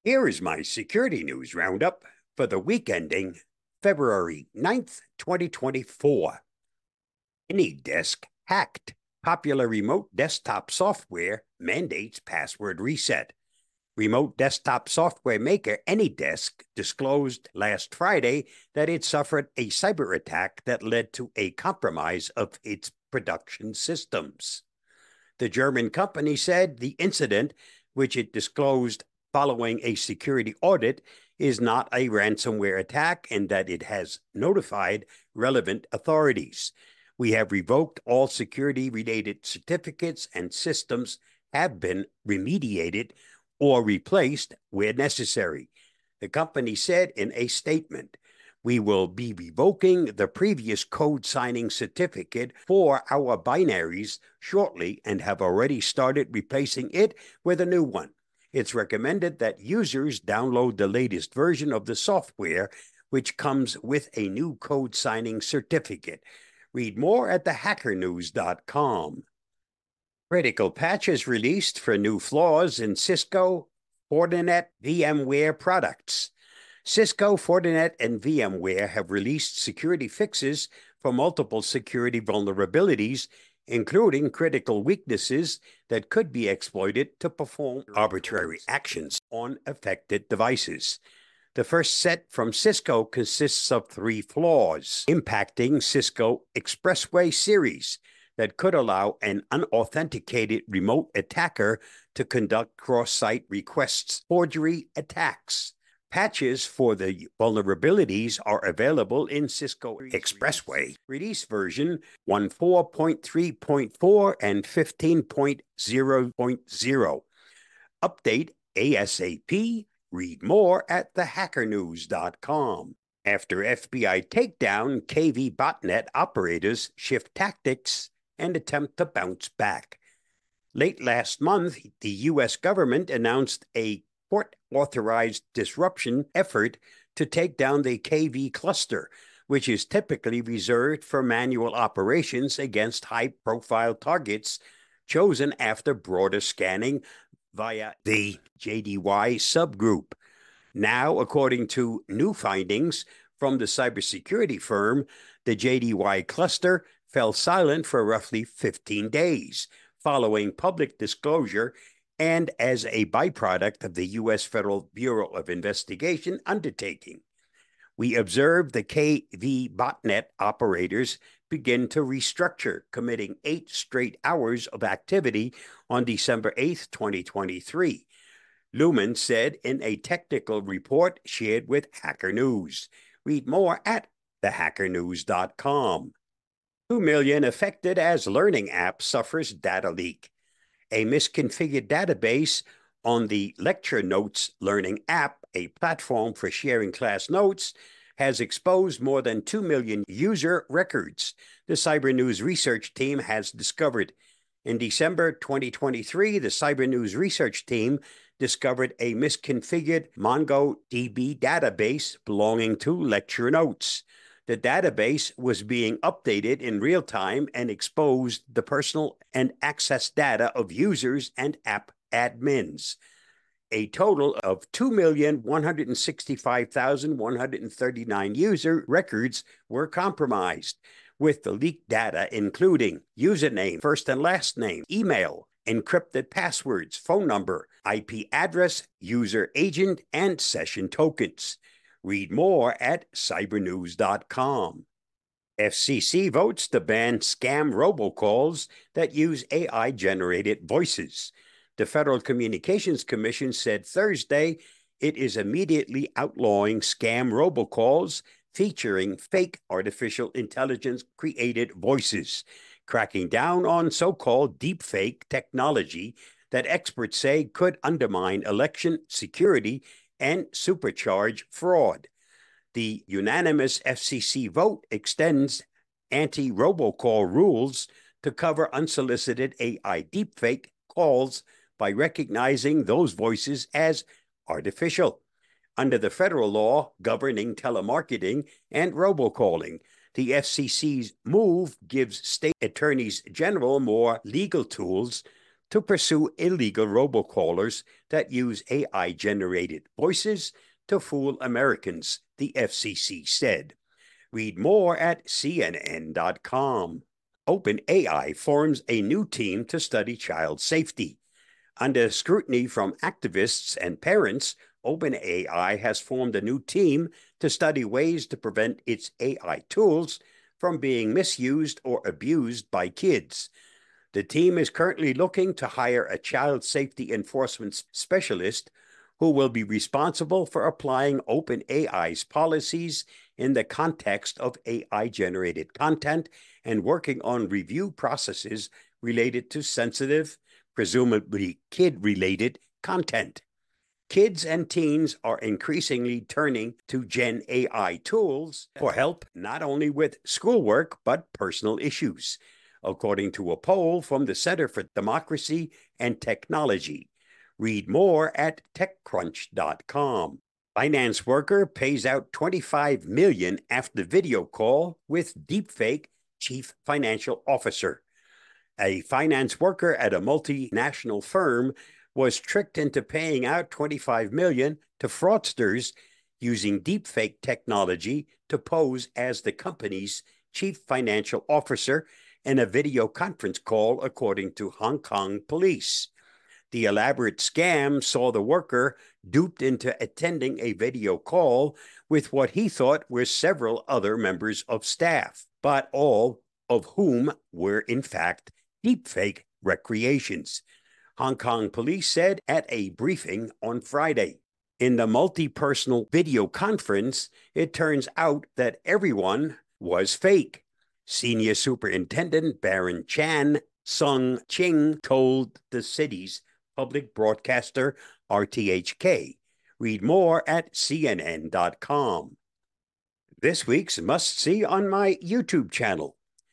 Here is my security news roundup for the week ending February 9th, 2024. AnyDesk hacked. Popular remote desktop software mandates password reset. Remote desktop software maker AnyDesk disclosed last Friday that it suffered a cyber attack that led to a compromise of its production systems. The German company said the incident, which it disclosed following a security audit, is not a ransomware attack and that it has notified relevant authorities. We have revoked all security-related certificates and systems have been remediated or replaced where necessary, the company said in a statement. We will be revoking the previous code signing certificate for our binaries shortly and have already started replacing it with a new one. It's recommended that users download the latest version of the software, which comes with a new code signing certificate. Read more at thehackernews.com. Critical patches released for new flaws in Cisco, Fortinet, VMware products. Cisco, Fortinet, and VMware have released security fixes for multiple security vulnerabilities, including critical weaknesses that could be exploited to perform arbitrary actions on affected devices. The first set from Cisco consists of 3 flaws impacting Cisco Expressway series that could allow an unauthenticated remote attacker to conduct cross-site requests forgery attacks. Patches for the vulnerabilities are available in Cisco Expressway release version 14.3.4 and 15.0.0. Update ASAP. Read more at thehackernews.com. After FBI takedown, KV botnet operators shift tactics and attempt to bounce back. Late last month, the U.S. government announced a court-authorized disruption effort to take down the KV cluster, which is typically reserved for manual operations against high-profile targets chosen after broader scanning via the JDY subgroup. Now, according to new findings from the cybersecurity firm, the JDY cluster fell silent for roughly 15 days following public disclosure and as a byproduct of the U.S. Federal Bureau of Investigation undertaking. We observed the KV botnet operators begin to restructure, committing 8 straight hours of activity on December 8, 2023. Lumen said in a technical report shared with Hacker News. Read more at thehackernews.com. 2 million affected as learning app suffers data leak. A misconfigured database on the Lecture Notes learning app, a platform for sharing class notes, has exposed more than 2 million user records, the Cyber News research team has discovered. In December 2023, the Cyber News research team discovered a misconfigured MongoDB database belonging to Lecture Notes. The database was being updated in real time and exposed the personal and access data of users and app admins. A total of 2,165,139 user records were compromised, with the leaked data including username, first and last name, email, encrypted passwords, phone number, IP address, user agent, and session tokens. Read more at cybernews.com. FCC votes to ban scam robocalls that use AI-generated voices. The Federal Communications Commission said Thursday it is immediately outlawing scam robocalls featuring fake artificial intelligence-created voices, cracking down on so-called deepfake technology that experts say could undermine election security and supercharge fraud. The unanimous FCC vote extends anti-robocall rules to cover unsolicited AI deepfake calls by recognizing those voices as artificial. Under the federal law governing telemarketing and robocalling, the FCC's move gives state attorneys general more legal tools to pursue illegal robocallers that use AI-generated voices to fool Americans, the FCC said. Read more at CNN.com. OpenAI forms a new team to study child safety. Under scrutiny from activists and parents, OpenAI has formed a new team to study ways to prevent its AI tools from being misused or abused by kids. The team is currently looking to hire a child safety enforcement specialist who will be responsible for applying OpenAI's policies in the context of AI-generated content and working on review processes related to sensitive, presumably kid-related content. Kids and teens are increasingly turning to Gen AI tools for help not only with schoolwork but personal issues, according to a poll from the Center for Democracy and Technology. Read more at TechCrunch.com. Finance worker pays out $25 million after video call with deepfake chief financial officer. A finance worker at a multinational firm was tricked into paying out $25 million to fraudsters using deepfake technology to pose as the company's chief financial officer in a video conference call, according to Hong Kong police. The elaborate scam saw the worker duped into attending a video call with what he thought were several other members of staff, but all of whom were in fact deepfake recreations, Hong Kong police said at a briefing on Friday. In the multi-personal video conference, it turns out that everyone was fake. Senior Superintendent Baron Chan Sung-ching told the city's public broadcaster RTHK. Read more at CNN.com. This week's must-see on my YouTube channel.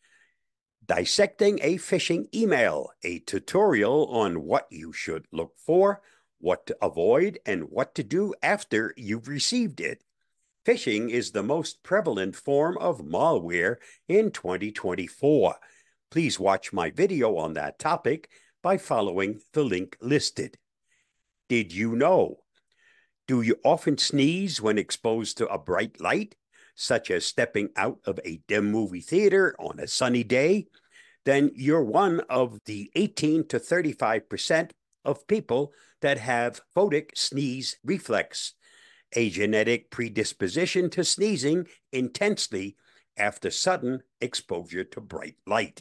Dissecting a phishing email, a tutorial on what you should look for, what to avoid, and what to do after you've received it. Phishing is the most prevalent form of malware in 2024. Please watch my video on that topic by following the link listed. Did you know? Do you often sneeze when exposed to a bright light, such as stepping out of a dim movie theater on a sunny day? Then you're one of the 18 to 35% of people that have photic sneeze reflex, a genetic predisposition to sneezing intensely after sudden exposure to bright light.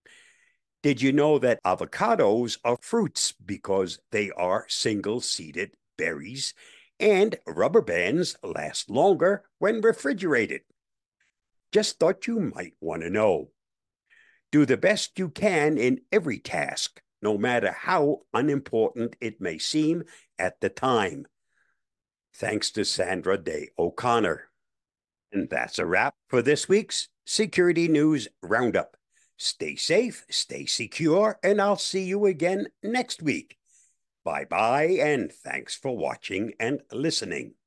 Did you know that avocados are fruits because they are single-seeded berries, and rubber bands last longer when refrigerated? Just thought you might want to know. Do the best you can in every task, no matter how unimportant it may seem at the time. Thanks to Sandra Day O'Connor. And that's a wrap for this week's Security News Roundup. Stay safe, stay secure, and I'll see you again next week. Bye-bye, and thanks for watching and listening.